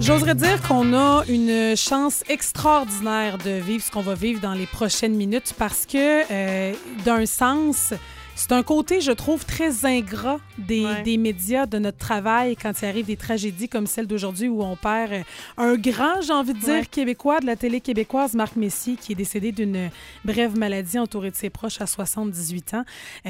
J'oserais dire qu'on a une chance extraordinaire de vivre ce qu'on va vivre dans les prochaines minutes parce que, d'un sens, c'est un côté, je trouve, très ingrat des médias, de notre travail, quand il arrive des tragédies comme celle d'aujourd'hui où on perd un grand, j'ai envie de dire, québécois de la télé québécoise, Marc Messier, qui est décédé d'une brève maladie entouré de ses proches à 78 ans.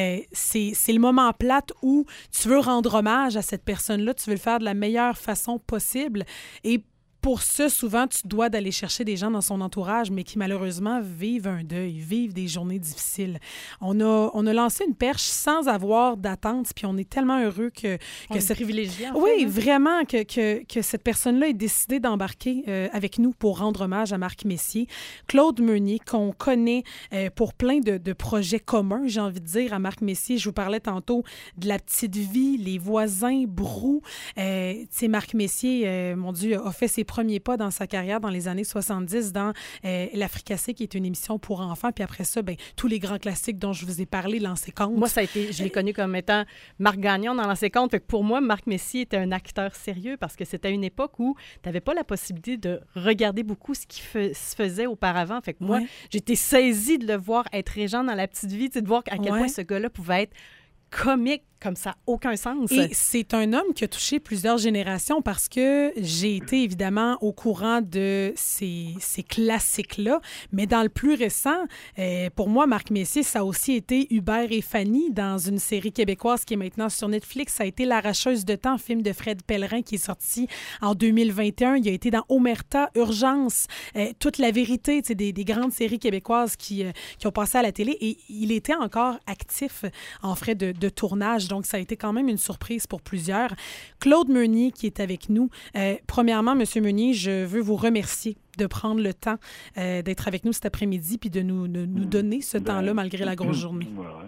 C'est le moment plate où tu veux rendre hommage à cette personne-là, tu veux le faire de la meilleure façon possible. Et pour ça, souvent, tu dois d'aller chercher des gens dans son entourage, mais qui malheureusement vivent un deuil, vivent des journées difficiles. On a lancé une perche sans avoir d'attente, puis on est tellement heureux que cette privilégiée. Oui, vraiment, que cette personne-là ait décidé d'embarquer avec nous pour rendre hommage à Marc Messier. Claude Meunier, qu'on connaît pour plein de projets communs, j'ai envie de dire, à Marc Messier. Je vous parlais tantôt de La Petite Vie, Les Voisins, Brou. Tu sais, Marc Messier, mon Dieu, a fait ses premiers pas dans sa carrière dans les années 70 dans L'Africassé, qui est une émission pour enfants. Puis après ça, tous les grands classiques dont je vous ai parlé, Lancez compte. Moi, je l'ai connu comme étant Marc Gagnon dans Lancez compte. Fait que pour moi, Marc Messier était un acteur sérieux parce que c'était une époque où tu n'avais pas la possibilité de regarder beaucoup ce qui se faisait auparavant. Fait que moi, j'étais saisie de le voir être régent dans La Petite Vie, de voir à quel point ce gars-là pouvait être comique comme ça, aucun sens. Et c'est un homme qui a touché plusieurs générations parce que j'ai été évidemment au courant de ces classiques-là, mais dans le plus récent, pour moi, Marc Messier, ça a aussi été Hubert et Fanny dans une série québécoise qui est maintenant sur Netflix. Ça a été L'Arracheuse de temps, film de Fred Pellerin qui est sorti en 2021. Il a été dans Omerta, Urgence, Toute la vérité, des grandes séries québécoises qui ont passé à la télé, et il était encore actif en frais de tournage. Donc, ça a été quand même une surprise pour plusieurs. Claude Meunier, qui est avec nous. Premièrement, M. Meunier, je veux vous remercier de prendre le temps d'être avec nous cet après-midi puis de nous donner ce temps-là malgré la grosse journée.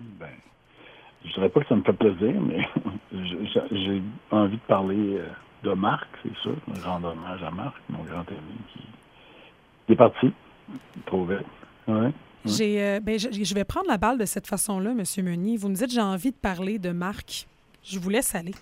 Je ne dirais pas que ça me fait plaisir, mais j'ai envie de parler de Marc, c'est sûr. Rendre hommage à Marc, mon grand ami qui est parti trop vite. Ouais. Je vais prendre la balle de cette façon-là, M. Meunier. Vous me dites, j'ai envie de parler de Marc. Je vous laisse aller.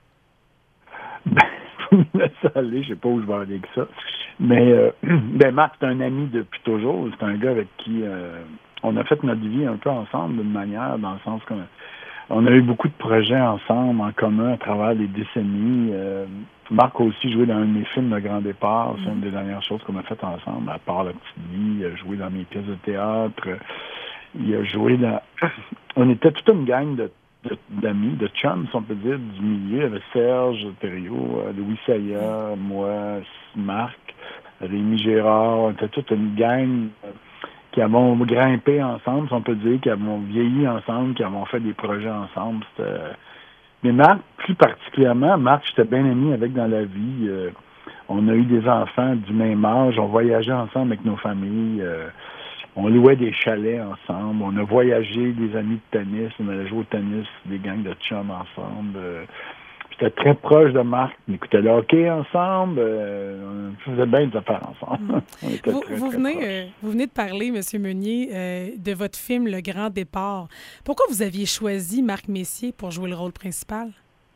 Vous me laissez aller, je ne sais pas où je vais aller avec ça. Mais Marc, c'est un ami depuis toujours. C'est un gars avec qui on a fait notre vie un peu ensemble d'une manière, dans le sens qu'on a eu beaucoup de projets ensemble, en commun, à travers les décennies. Marc a aussi joué dans un de mes films, Le Grand Départ. C'est une des dernières choses qu'on a faites ensemble, à part La Petite Vie. Il a joué dans mes pièces de théâtre. Il a joué dans... On était toute une gang d'amis, de chums, si on peut dire, du milieu. Il y avait Serge Thériault, Louis Saya, moi, Marc, Rémi Gérard. On était toute une gang qui avons grimpé ensemble, si on peut dire, qui avons vieilli ensemble, qui avons fait des projets ensemble. Mais Marc, plus particulièrement, Marc, j'étais bien ami avec dans la vie. On a eu des enfants du même âge. On voyageait ensemble avec nos familles. On louait des chalets ensemble. On a voyagé, des amis de tennis. On allait jouer au tennis, des gangs de chums ensemble. J'étais très proche de Marc. On écoutait le hockey ensemble. On faisait bien des affaires ensemble. Vous venez de parler, M. Meunier, de votre film Le Grand Départ. Pourquoi vous aviez choisi Marc Messier pour jouer le rôle principal?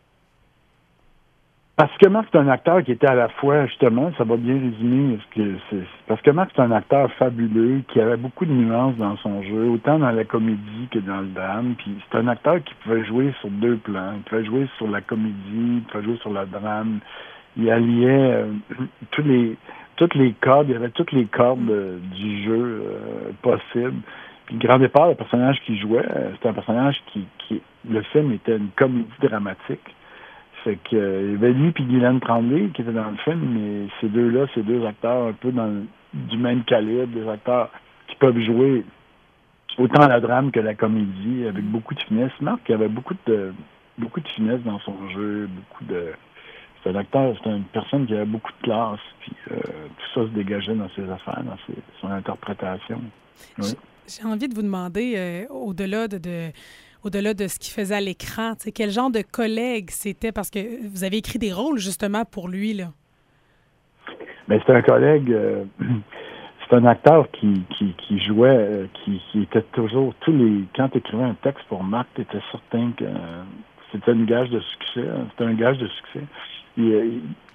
Parce que Marc, c'est un acteur qui était à la fois, justement, ça va bien résumer ce que c'est. Parce que Marc, c'est un acteur fabuleux, qui avait beaucoup de nuances dans son jeu, autant dans la comédie que dans le drame. Puis c'est un acteur qui pouvait jouer sur deux plans. Il pouvait jouer sur la comédie, il pouvait jouer sur le drame. Il alliait toutes les cordes, il y avait toutes les cordes du jeu possible. Puis le Grand Départ, le personnage qu'il jouait, c'était un personnage qui le film était une comédie dramatique. Fait que, il y avait lui et Guylaine Tremblay qui étaient dans le film, mais ces deux-là, c'est deux acteurs un peu du même calibre, des acteurs qui peuvent jouer autant la drame que la comédie, avec beaucoup de finesse. Marc, il avait beaucoup de finesse dans son jeu, c'est un acteur, c'est une personne qui avait beaucoup de classe, puis tout ça se dégageait dans ses affaires, dans son interprétation. Oui. J'ai envie de vous demander, au-delà de ce qu'il faisait à l'écran, quel genre de collègue c'était? Parce que vous avez écrit des rôles, justement, pour lui, là. Bien, c'est un collègue... c'est un acteur qui jouait, qui était toujours... Quand tu écrivais un texte pour Marc, tu étais certain que c'était une gage de succès. C'était un gage de succès.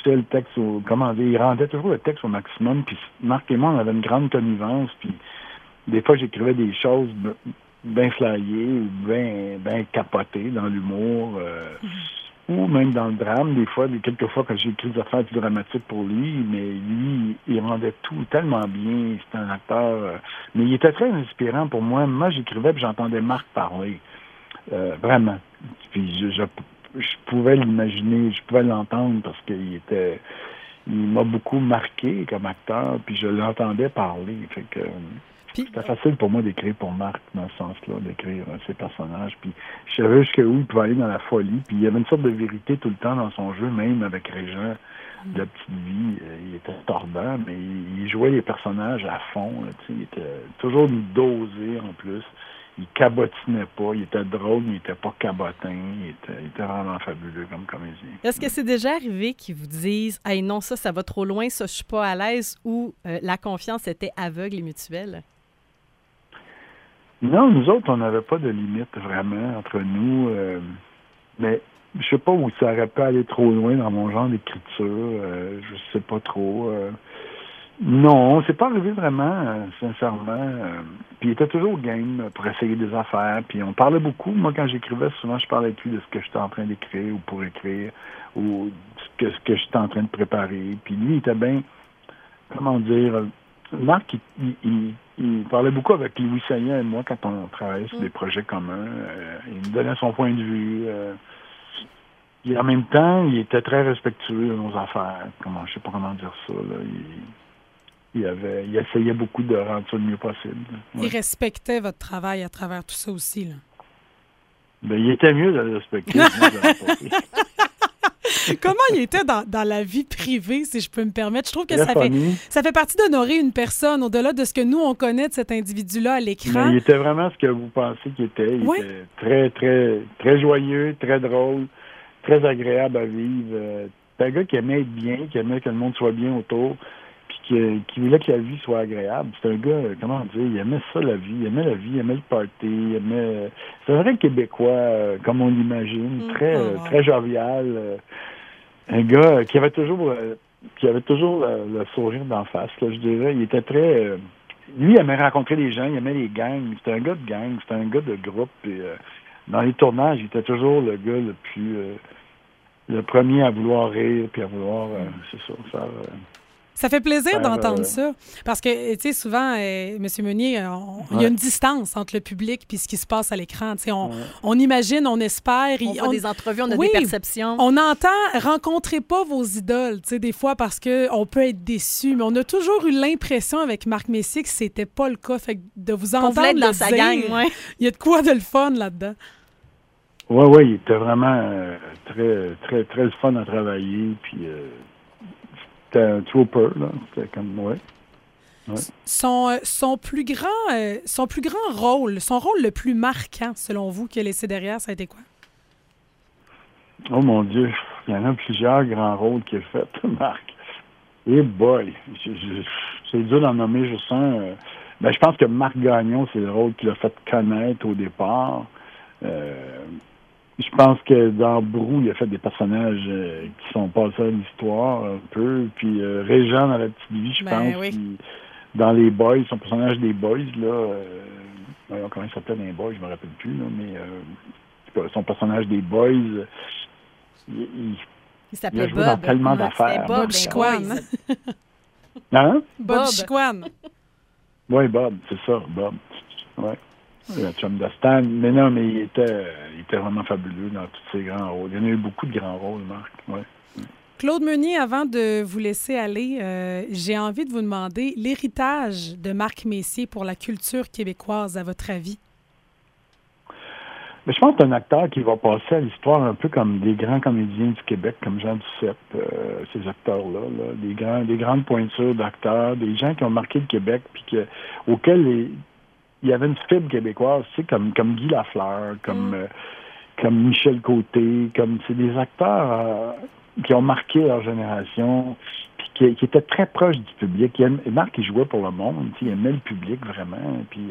poussait le texte il rendait toujours le texte au maximum. Puis Marc et moi, on avait une grande connivence. Puis des fois, j'écrivais des choses bien flyées ou bien capotées dans l'humour. Ou même dans le drame, quelques fois quand j'ai écrit des affaires plus dramatiques pour lui, mais lui, il rendait tout tellement bien, c'était un acteur, mais il était très inspirant pour moi. Moi, j'écrivais puis j'entendais Marc parler, vraiment. Puis je pouvais l'imaginer, je pouvais l'entendre parce qu'il m'a beaucoup marqué comme acteur, puis je l'entendais parler, fait que... C'était facile pour moi d'écrire pour Marc dans ce sens-là, d'écrire ses personnages. Puis je savais jusqu'où il pouvait aller dans la folie. Puis il y avait une sorte de vérité tout le temps dans son jeu, même avec Régent de La Petite Vie. Il était tordant, mais il jouait les personnages à fond. Là, il était toujours dosé en plus. Il cabotinait pas. Il était drôle, mais il était pas cabotin. Il était vraiment fabuleux comme comédien. Est-ce que c'est déjà arrivé qu'ils vous disent « Hey, non, ça va trop loin, ça, je suis pas à l'aise » ou la confiance était aveugle et mutuelle? Non, nous autres, on n'avait pas de limite vraiment entre nous. Mais je sais pas où ça aurait pu aller trop loin dans mon genre d'écriture. Je sais pas trop. Non, c'est pas arrivé vraiment, sincèrement. Puis il était toujours game pour essayer des affaires. Puis on parlait beaucoup. Moi, quand j'écrivais, souvent, je parlais plus de ce que j'étais en train d'écrire ou pour écrire ou ce que j'étais en train de préparer. Puis lui, il était bien, comment dire... Marc, il parlait beaucoup avec Louis Saillant et moi quand on travaillait sur des projets communs. Il me donnait son point de vue. Et en même temps, il était très respectueux de nos affaires. Je sais pas comment dire ça. Là. Il essayait beaucoup de rendre ça le mieux possible. Ouais. Il respectait votre travail à travers tout ça aussi. Là. Ben, il était mieux de le respecter. Comment il était dans la vie privée, si je peux me permettre? Je trouve que ça fait partie d'honorer une personne, au-delà de ce que nous, on connaît de cet individu-là à l'écran. Mais il était vraiment ce que vous pensez qu'il était. Il était très, très, très joyeux, très drôle, très agréable à vivre. C'est un gars qui aimait être bien, qui aimait que le monde soit bien autour, puis qui voulait que la vie soit agréable. C'est un gars, comment dire, il aimait ça, la vie. Il aimait la vie, il aimait le party, il aimait... C'est un vrai Québécois, comme on l'imagine, très jovial. Un gars qui avait toujours le sourire d'en face, là, je dirais. Il était très... lui, il aimait rencontrer des gens, il aimait les gangs. C'était un gars de gang, c'était un gars de groupe. Et, dans les tournages, il était toujours le gars le plus... le premier à vouloir rire, puis à vouloir... c'est ça, faire... Ça fait plaisir d'entendre ça. Parce que, tu sais, souvent, M. Meunier, il y a une distance entre le public et ce qui se passe à l'écran. Tu sais, on imagine, on espère. On fait des entrevues, on a des perceptions. On entend « rencontrez pas vos idoles », tu sais, des fois, parce qu'on peut être déçu. Mais on a toujours eu l'impression avec Marc Messier que c'était pas le cas. Fait que de vous entendre dans sa gang, il y a de quoi de le fun là-dedans. Oui, il était vraiment très, très, très le fun à travailler. Puis... c'était un trooper, là. C'était comme, ouais. Son plus grand rôle, son rôle le plus marquant, selon vous, qu'il a laissé derrière, ça a été quoi? Oh mon Dieu, il y en a plusieurs grands rôles qu'il a fait, Marc. Et boy, c'est dur d'en nommer juste un. Je pense que Marc Gagnon, c'est le rôle qu'il a fait connaître au départ. Je pense que dans Brou, il a fait des personnages qui sont passés à l'histoire un peu. Puis Régent dans La Petite Vie, je pense. Oui. Puis, dans Les Boys, son personnage des Boys, là... comment il s'appelait dans Les Boys, je me rappelle plus, là, mais son personnage des Boys... il s'appelait Bob. Dans tellement d'affaires. Bob Chicoine. Hein? Bob Chicoine. Oui, Bob, c'est ça, Bob. Ouais. Le chum de Stan. Mais non, mais il était vraiment fabuleux dans tous ses grands rôles. Il y en a eu beaucoup de grands rôles, Marc. Ouais. Claude Meunier, avant de vous laisser aller, j'ai envie de vous demander l'héritage de Marc Messier pour la culture québécoise, à votre avis? Mais je pense que c'est un acteur qui va passer à l'histoire un peu comme des grands comédiens du Québec, comme Jean Duceppe, ces acteurs-là, là, des grandes pointures d'acteurs, des gens qui ont marqué le Québec, puis auxquels il y avait une fibre québécoise, tu sais, comme Guy Lafleur, comme Michel Côté, c'est des acteurs qui ont marqué leur génération, puis qui étaient très proches du public. Marc, il jouait pour le monde, tu sais, il aimait le public vraiment, puis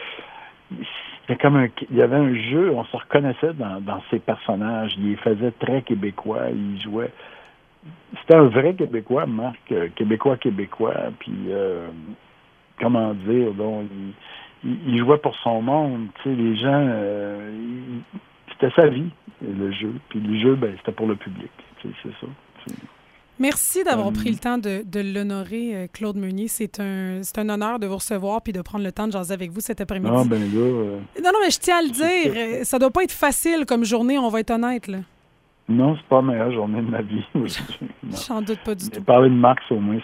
il y avait un jeu, on se reconnaissait dans ses personnages, il les faisait très québécois, il jouait c'était un vrai Québécois, Marc, Québécois, puis comment dire, donc, il jouait pour son monde, tu sais, les gens, c'était sa vie, le jeu, puis le jeu, ben, c'était pour le public, tu sais, c'est ça. Merci d'avoir pris le temps de l'honorer, Claude Meunier. C'est un honneur de vous recevoir puis de prendre le temps de jaser avec vous cet après-midi. Ah, ben là... Non, mais je tiens à le dire, ça doit pas être facile comme journée, on va être honnête, là. Non, c'est pas la meilleure journée de ma vie. J'en doute pas du tout. Parler de Max, au moins,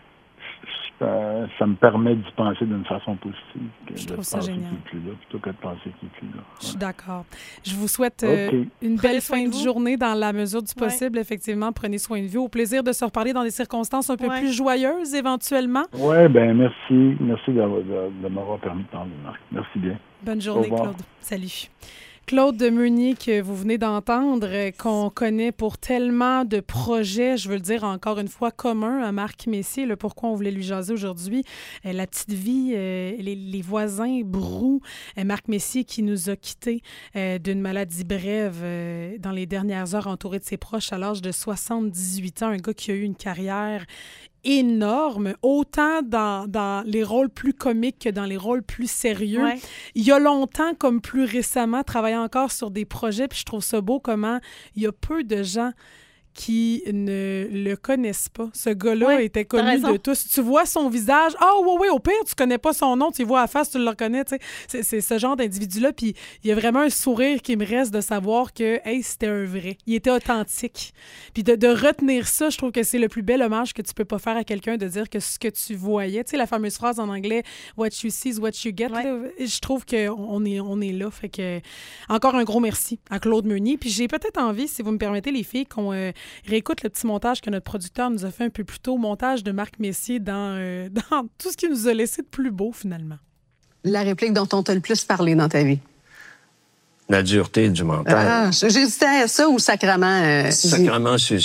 ça me permet d'y penser d'une façon positive. Je trouve ça génial. Qu'il est plus là, plutôt que de penser qu'il est plus là. Je suis d'accord. Je vous souhaite une Prenez belle soin fin de de vous. journée dans la mesure du possible. Effectivement, prenez soin de vous. Au plaisir de se reparler dans des circonstances un peu plus joyeuses, éventuellement. Oui, bien, merci. Merci de m'avoir permis de parler, Marc. Merci bien. Bonne journée, Claude. Salut. Claude Meunier, que vous venez d'entendre, qu'on connaît pour tellement de projets, je veux le dire encore une fois, communs à Marc Messier, le pourquoi on voulait lui jaser aujourd'hui. La petite vie, les voisins, Brou, Marc Messier qui nous a quittés d'une maladie brève dans les dernières heures, entouré de ses proches à l'âge de 78 ans, un gars qui a eu une carrière énorme, autant dans les rôles plus comiques que dans les rôles plus sérieux. Ouais. Il y a longtemps, comme plus récemment, travaillé encore sur des projets, puis je trouve ça beau comment il y a peu de gens qui ne le connaissent pas. Ce gars-là était connu de tous. Tu vois son visage, oui, au pire, tu connais pas son nom, tu le vois à la face, tu le reconnais, tu sais. C'est ce genre d'individu-là, puis il y a vraiment un sourire qui me reste de savoir que, hey, c'était un vrai. Il était authentique. Puis de retenir ça, je trouve que c'est le plus bel hommage que tu peux pas faire à quelqu'un, de dire que ce que tu voyais, tu sais, la fameuse phrase en anglais, « What you see is what you get », là, je trouve qu'on est là. Fait que, encore un gros merci à Claude Meunier. Puis j'ai peut-être envie, si vous me permettez, les filles, qu'on réécoute le petit montage que notre producteur nous a fait un peu plus tôt, montage de Marc Messier dans tout ce qu'il nous a laissé de plus beau, finalement. La réplique dont on t'a le plus parlé dans ta vie? La dureté du mental. J'hésitais à ça ou sacrement. Sacrement, c'est